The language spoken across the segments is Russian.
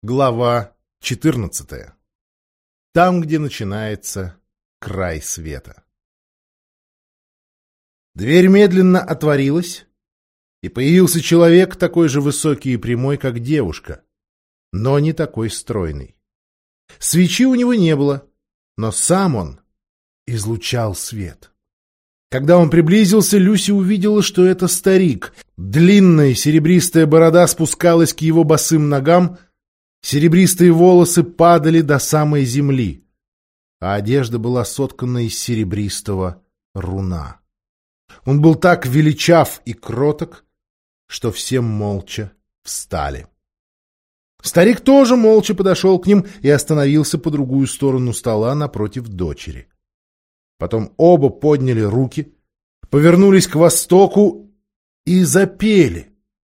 Глава 14. Там, где начинается край света. Дверь медленно отворилась, и появился человек, такой же высокий и прямой, как девушка, но не такой стройный. Свечи у него не было, но сам он излучал свет. Когда он приблизился, Люси увидела, что это старик. Длинная серебристая борода спускалась к его босым ногам, серебристые волосы падали до самой земли, а одежда была соткана из серебристого руна. Он был так величав и кроток, что все молча встали. Старик тоже молча подошел к ним и остановился по другую сторону стола напротив дочери. Потом оба подняли руки, повернулись к востоку и запели.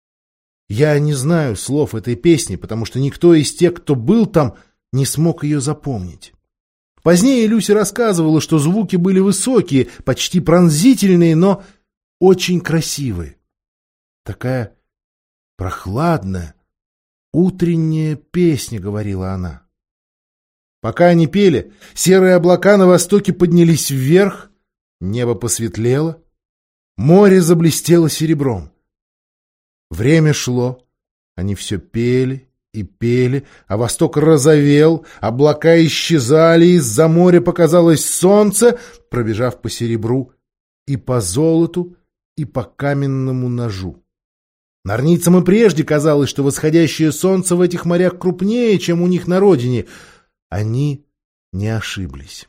Я не знаю слов этой песни, потому что никто из тех, кто был там, не смог ее запомнить. Позднее Люси рассказывала, что звуки были высокие, почти пронзительные, но очень красивые. Такая прохладная, утренняя песня, говорила она. Пока они пели, серые облака на востоке поднялись вверх, небо посветлело, море заблестело серебром. Время шло, они все пели и пели, а восток розовел, облака исчезали, из-за моря показалось солнце, пробежав по серебру, и по золоту, и по каменному ножу. Норницам и прежде казалось, что восходящее солнце в этих морях крупнее, чем у них на родине. Они не ошиблись.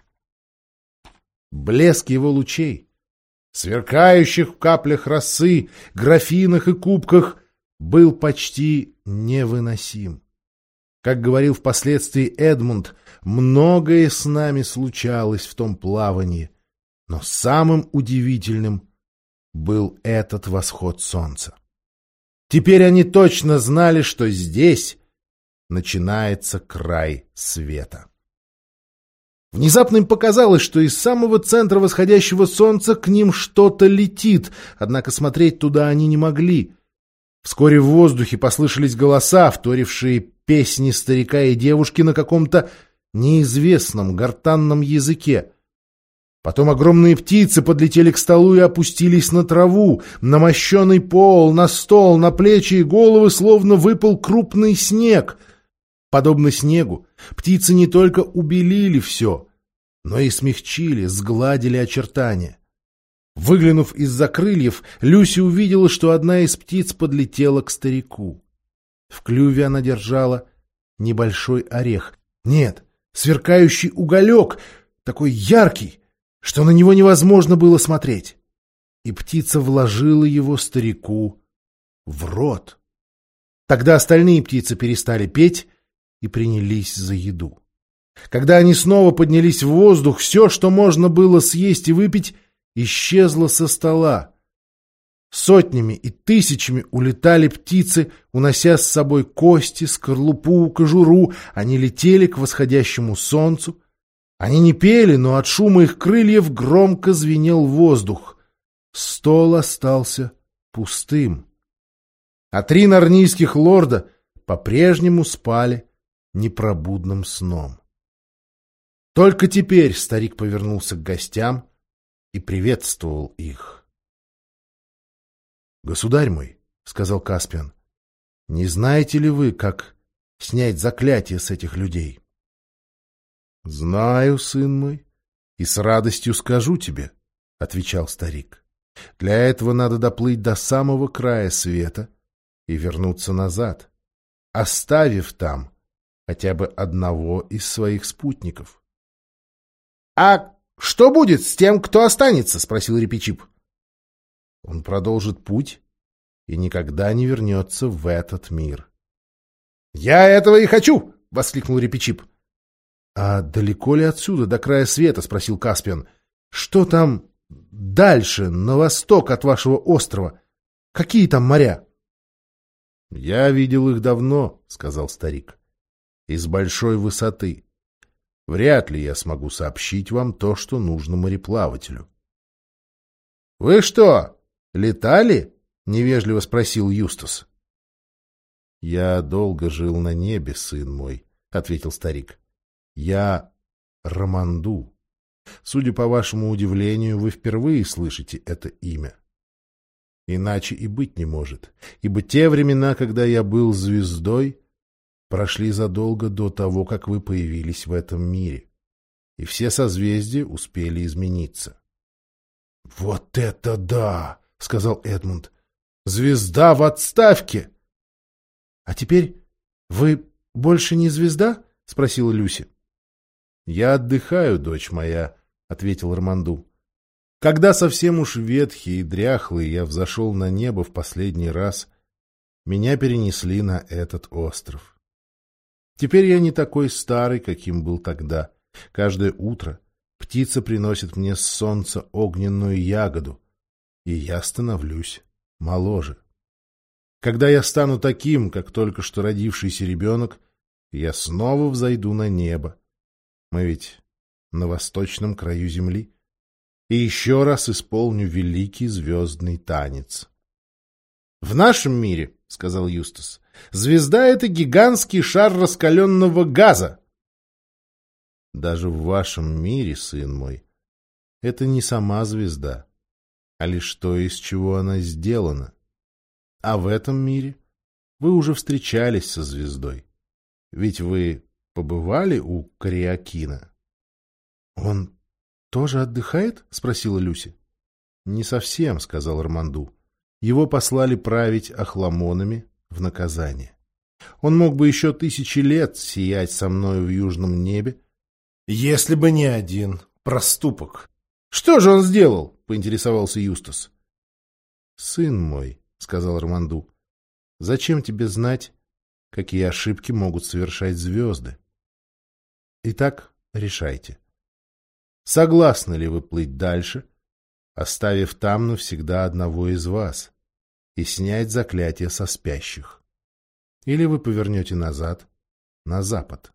Блеск его лучей, сверкающих в каплях росы, графинах и кубках, был почти невыносим. Как говорил впоследствии Эдмунд, многое с нами случалось в том плавании, но самым удивительным был этот восход солнца. Теперь они точно знали, что здесь начинается край света. Внезапно им показалось, что из самого центра восходящего солнца к ним что-то летит, однако смотреть туда они не могли. Вскоре в воздухе послышались голоса, вторившие песни старика и девушки на каком-то неизвестном гортанном языке. Потом огромные птицы подлетели к столу и опустились на траву, на мощеный пол, на стол, на плечи и головы словно выпал крупный снег. Подобно снегу, птицы не только убелили все, но и смягчили, сгладили очертания. Выглянув из-за крыльев, Люси увидела, что одна из птиц подлетела к старику. В клюве она держала небольшой орех. Нет, сверкающий уголек, такой яркий, что на него невозможно было смотреть. И птица вложила его старику в рот. Тогда остальные птицы перестали петь и принялись за еду. Когда они снова поднялись в воздух, все, что можно было съесть и выпить, исчезло со стола. Сотнями и тысячами улетали птицы, унося с собой кости, скорлупу, кожуру. Они летели к восходящему солнцу. Они не пели, но от шума их крыльев громко звенел воздух. Стол остался пустым. А 3 нарнийских лорда по-прежнему спали непробудным сном. Только теперь старик повернулся к гостям и приветствовал их. — Государь мой, — сказал Каспиан, — не знаете ли вы, как снять заклятие с этих людей? — Знаю, сын мой, и с радостью скажу тебе, — отвечал старик. — Для этого надо доплыть до самого края света и вернуться назад, оставив там хотя бы одного из своих спутников. — А что будет с тем, кто останется? — спросил Репичип. — Он продолжит путь и никогда не вернется в этот мир. — Я этого и хочу! — воскликнул Репичип. — А далеко ли отсюда, до края света? — спросил Каспиан. — Что там дальше, на восток от вашего острова? Какие там моря? — Я видел их давно, — сказал старик, — из большой высоты. Вряд ли я смогу сообщить вам то, что нужно мореплавателю. — Вы что, летали? — невежливо спросил Юстас. — Я долго жил на небе, сын мой, — ответил старик. — Я Романду. Судя по вашему удивлению, вы впервые слышите это имя. Иначе и быть не может, ибо те времена, когда я был звездой, прошли задолго до того, как вы появились в этом мире, и все созвездия успели измениться. — Вот это да! — сказал Эдмунд. — Звезда в отставке! — А теперь вы больше не звезда? — спросила Люси. — Я отдыхаю, дочь моя, — ответил Романду. — Когда совсем уж ветхий и дряхлый я взошел на небо в последний раз, меня перенесли на этот остров. Теперь я не такой старый, каким был тогда. Каждое утро птица приносит мне с солнца огненную ягоду, и я становлюсь моложе. Когда я стану таким, как только что родившийся ребенок, я снова взойду на небо. Мы ведь на восточном краю земли. И еще раз исполню великий звездный танец. — В нашем мире, — сказал Юстас, — звезда — это гигантский шар раскаленного газа. — Даже в вашем мире, сын мой, это не сама звезда, а лишь то, из чего она сделана. А в этом мире вы уже встречались со звездой. Ведь вы побывали у Кариакина? — Он тоже отдыхает? — спросила Люси. — Не совсем, — сказал Романду. Его послали править Ахламонами в наказание. Он мог бы еще 1000 лет сиять со мною в южном небе, если бы не один проступок. — Что же он сделал? — поинтересовался Юстас. — Сын мой, — сказал Романду, — зачем тебе знать, какие ошибки могут совершать звезды? Итак, решайте. Согласны ли вы плыть дальше, оставив там навсегда одного из вас, и снять заклятие со спящих? Или вы повернете назад, на запад?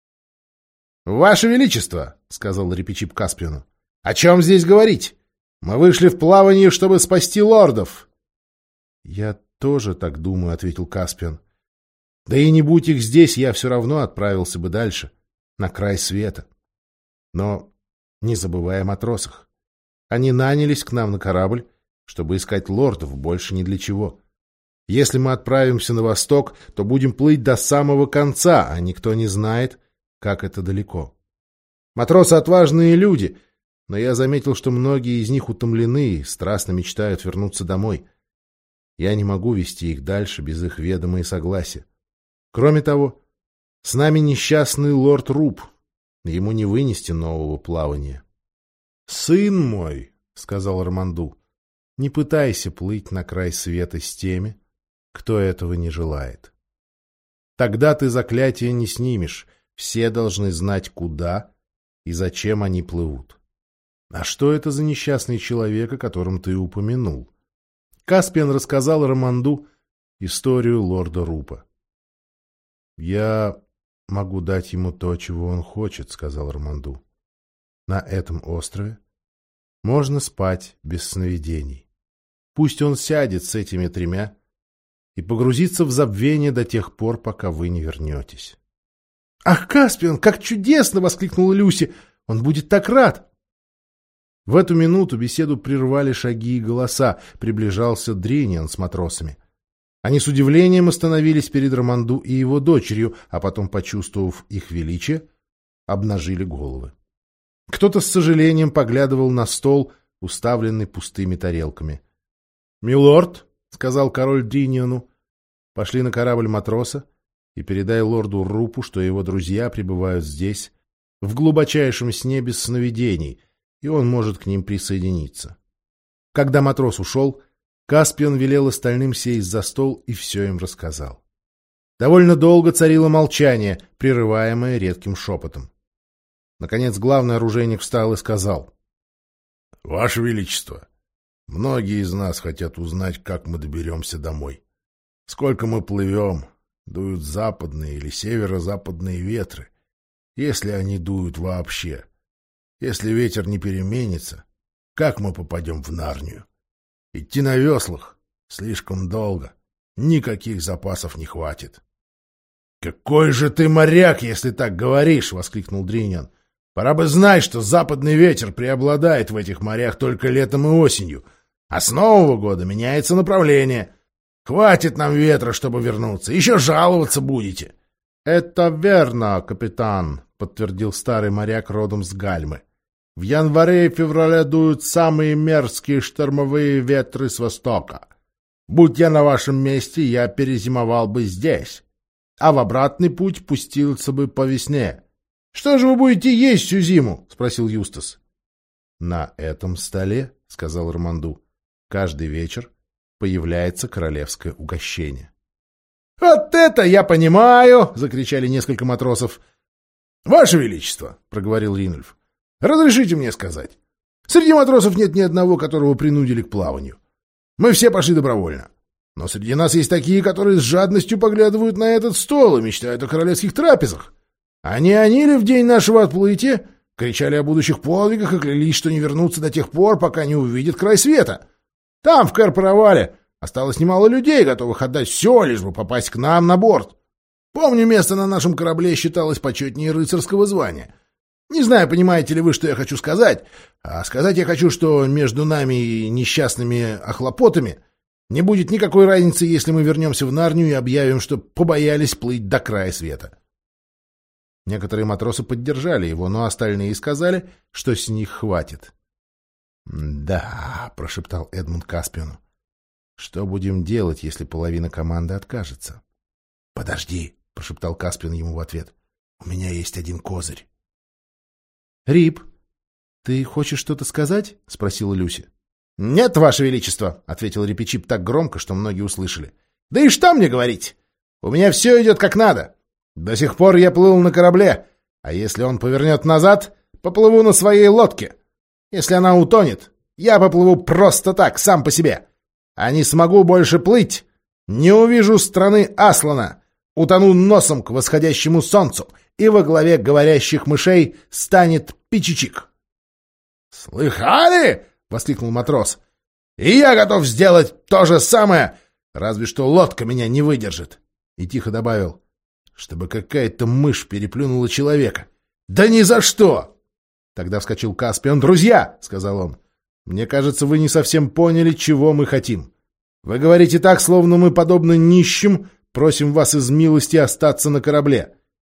— Ваше Величество, — сказал Репичип Каспиону, — о чем здесь говорить? Мы вышли в плавание, чтобы спасти лордов. — Я тоже так думаю, — ответил Каспиан. — Да и не будь их здесь, я все равно отправился бы дальше, на край света. Но не забывая о матросах. Они нанялись к нам на корабль, чтобы искать лордов, больше ни для чего. Если мы отправимся на восток, то будем плыть до самого конца, а никто не знает, как это далеко. Матросы — отважные люди, но я заметил, что многие из них утомлены и страстно мечтают вернуться домой. Я не могу вести их дальше без их ведома и согласия. Кроме того, с нами несчастный лорд Руб. Ему не вынести нового плавания. — Сын мой, — сказал Романду, — не пытайся плыть на край света с теми, кто этого не желает. Тогда ты заклятие не снимешь, все должны знать, куда и зачем они плывут. А что это за несчастный человек, о котором ты упомянул? Каспиан рассказал Романду историю лорда Рупа. — Я могу дать ему то, чего он хочет, — сказал Романду. — На этом острове можно спать без сновидений. Пусть он сядет с этими 3 и погрузится в забвение до тех пор, пока вы не вернетесь. — Ах, Каспиан, как чудесно! — воскликнула Люси. — Он будет так рад! В эту минуту беседу прервали шаги и голоса. Приближался Дриниан с матросами. Они с удивлением остановились перед Романду и его дочерью, а потом, почувствовав их величие, обнажили головы. Кто-то с сожалением поглядывал на стол, уставленный пустыми тарелками. — Милорд, — сказал король Дриниану, — пошли на корабль матроса и передай лорду Рупу, что его друзья пребывают здесь, в глубочайшем сне без сновидений, и он может к ним присоединиться. Когда матрос ушел, Каспиан велел остальным сесть за стол и все им рассказал. Довольно долго царило молчание, прерываемое редким шепотом. Наконец главный оружейник встал и сказал: — Ваше Величество, многие из нас хотят узнать, как мы доберемся домой. Сколько мы плывем, дуют западные или северо-западные ветры, если они дуют вообще. Если ветер не переменится, как мы попадем в Нарнию? Идти на веслах слишком долго, никаких запасов не хватит. — Какой же ты моряк, если так говоришь! — воскликнул Дриниан. — Пора бы знать, что западный ветер преобладает в этих морях только летом и осенью, а с Нового года меняется направление. Хватит нам ветра, чтобы вернуться. Еще жаловаться будете. — Это верно, капитан, — подтвердил старый моряк родом с Гальмы. — В январе и феврале дуют самые мерзкие штормовые ветры с востока. Будь я на вашем месте, я перезимовал бы здесь, а в обратный путь пустился бы по весне. — Что же вы будете есть всю зиму? — спросил Юстас. — На этом столе, — сказал Романду, — каждый вечер появляется королевское угощение. — Вот это я понимаю! — закричали несколько матросов. — Ваше Величество, — проговорил Ринульф, — разрешите мне сказать. Среди матросов нет ни одного, которого принудили к плаванию. Мы все пошли добровольно. Но среди нас есть такие, которые с жадностью поглядывают на этот стол и мечтают о королевских трапезах. А не они ли в день нашего отплытия кричали о будущих подвигах и клялись, что не вернутся до тех пор, пока не увидят край света? Там, в Кэр-Паравале, осталось немало людей, готовых отдать все, лишь бы попасть к нам на борт. Помню, место на нашем корабле считалось почетнее рыцарского звания. Не знаю, понимаете ли вы, что я хочу сказать, а сказать я хочу, что между нами и несчастными охлопотами не будет никакой разницы, если мы вернемся в Нарнию и объявим, что побоялись плыть до края света. Некоторые матросы поддержали его, но остальные сказали, что с них хватит. — Да, — прошептал Эдмунд Каспиону. — Что будем делать, если половина команды откажется? — Подожди, — прошептал Каспион ему в ответ. — У меня есть один козырь. — Рип, ты хочешь что-то сказать? — спросила Люси. — Нет, Ваше Величество, — ответил Рипичип так громко, что многие услышали. — Да и что мне говорить? У меня все идет как надо. До сих пор я плыл на корабле, а если он повернет назад, поплыву на своей лодке. Если она утонет, я поплыву просто так, сам по себе. А не смогу больше плыть, не увижу страны Аслана, утону носом к восходящему солнцу, и во главе говорящих мышей станет Пичичик. — Слыхали? — воскликнул матрос. — И я готов сделать то же самое, разве что лодка меня не выдержит. И тихо добавил, чтобы какая-то мышь переплюнула человека. — Да ни за что! Тогда вскочил Каспион. — Друзья, — сказал он, — мне кажется, вы не совсем поняли, чего мы хотим. Вы говорите так, словно мы, подобно нищим, просим вас из милости остаться на корабле.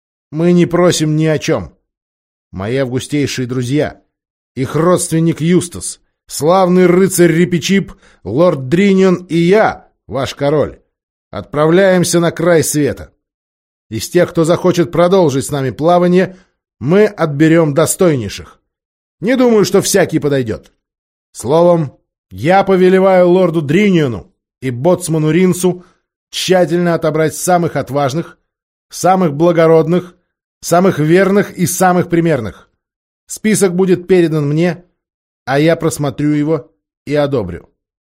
Мы не просим ни о чем. Мои августейшие друзья, их родственник Юстас, славный рыцарь Рипичип, лорд Дриниан и я, ваш король, отправляемся на край света. Из тех, кто захочет продолжить с нами плавание, мы отберем достойнейших. Не думаю, что всякий подойдет. Словом, я повелеваю лорду Дриниану и боцману Ринсу тщательно отобрать самых отважных, самых благородных, самых верных и самых примерных. Список будет передан мне, а я просмотрю его и одобрю.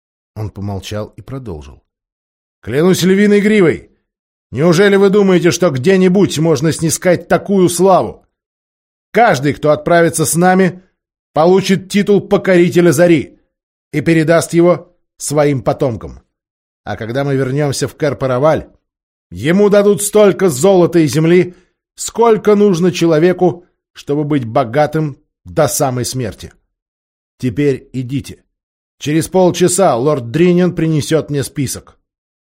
Он помолчал и продолжил. Клянусь львиной гривой, неужели вы думаете, что где-нибудь можно снискать такую славу? Каждый, кто отправится с нами, получит титул покорителя зари и передаст его своим потомкам. А когда мы вернемся в Кэр-Параваль, ему дадут столько золота и земли, сколько нужно человеку, чтобы быть богатым до самой смерти. Теперь идите. Через полчаса лорд Дриниан принесет мне список.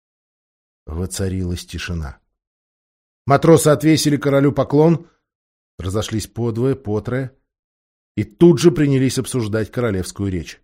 Воцарилась тишина. Матросы отвесили королю поклон, разошлись подвое, потрое, и тут же принялись обсуждать королевскую речь.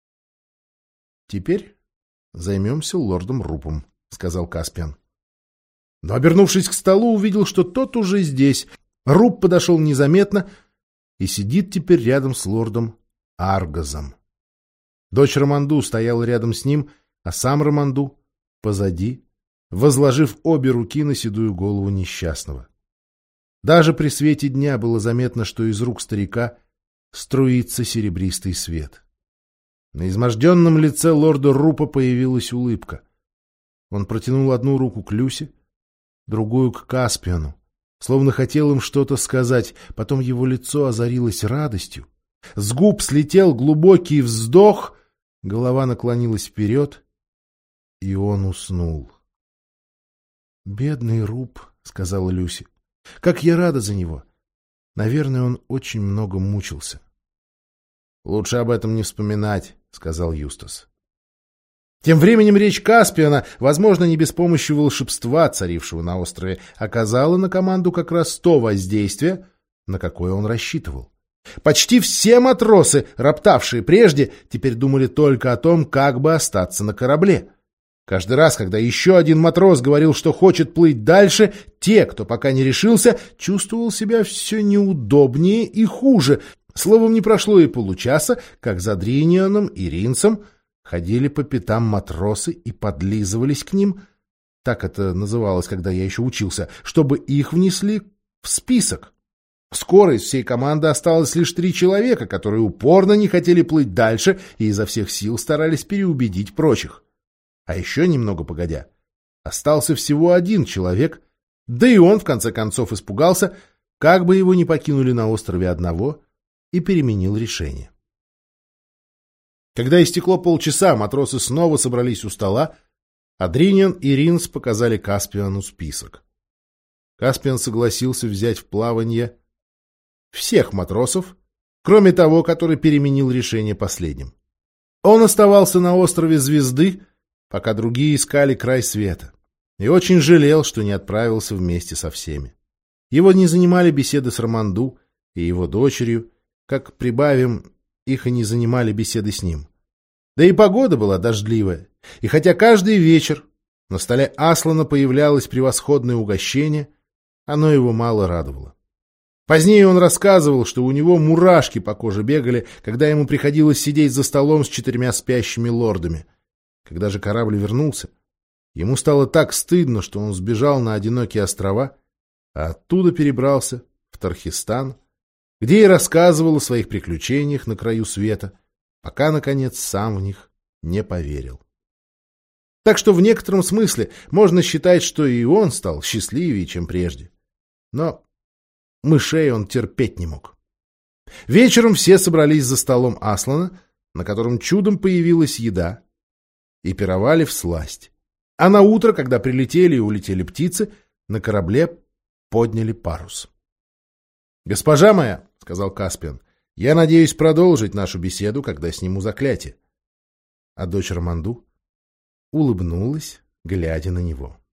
— Теперь займемся лордом Рупом, — сказал Каспиан. Но, обернувшись к столу, увидел, что тот уже здесь. Руп подошел незаметно и сидит теперь рядом с лордом Аргазом. Дочь Романду стояла рядом с ним, а сам Романду позади, возложив обе руки на седую голову несчастного. Даже при свете дня было заметно, что из рук старика струится серебристый свет. На изможденном лице лорда Рупа появилась улыбка. Он протянул одну руку к Люсе, другую к Каспиану, словно хотел им что-то сказать. Потом его лицо озарилось радостью. С губ слетел глубокий вздох, голова наклонилась вперед, и он уснул. «Бедный Руб», — сказала Люси. «Как я рада за него! Наверное, он очень много мучился». «Лучше об этом не вспоминать», — сказал Юстас. Тем временем речь Каспиана, возможно, не без помощи волшебства, царившего на острове, оказала на команду как раз то воздействие, на какое он рассчитывал. Почти все матросы, роптавшие прежде, теперь думали только о том, как бы остаться на корабле. Каждый раз, когда еще один матрос говорил, что хочет плыть дальше, те, кто пока не решился, чувствовал себя все неудобнее и хуже. Словом, не прошло и получаса, как за Дринианом и Ринсом ходили по пятам матросы и подлизывались к ним, так это называлось, когда я еще учился, чтобы их внесли в список. Скоро из всей команды осталось лишь 3 человека, которые упорно не хотели плыть дальше и изо всех сил старались переубедить прочих. А еще немного погодя, остался всего 1 человек, да и он в конце концов испугался, как бы его не покинули на острове одного, и переменил решение. Когда истекло полчаса, матросы снова собрались у стола, а Дриниан и Ринс показали Каспиану список. Каспиан согласился взять в плавание всех матросов, кроме того, который переменил решение последним. Он оставался на острове Звезды, пока другие искали край света, и очень жалел, что не отправился вместе со всеми. Его не занимали беседы с Романду и его дочерью, как прибавим, их и не занимали беседы с ним. Да и погода была дождливая, и хотя каждый вечер на столе Аслана появлялось превосходное угощение, оно его мало радовало. Позднее он рассказывал, что у него мурашки по коже бегали, когда ему приходилось сидеть за столом с 4 спящими лордами. Когда же корабль вернулся, ему стало так стыдно, что он сбежал на одинокие острова, а оттуда перебрался в Тархистан, где и рассказывал о своих приключениях на краю света, пока, наконец, сам в них не поверил. Так что в некотором смысле можно считать, что и он стал счастливее, чем прежде. Но мышей он терпеть не мог. Вечером все собрались за столом Аслана, на котором чудом появилась еда, и пировали всласть. А на утро, когда прилетели и улетели птицы, на корабле подняли парус. «Госпожа моя», — сказал Каспиан, — «я надеюсь продолжить нашу беседу, когда сниму заклятие». А дочь Романду улыбнулась, глядя на него.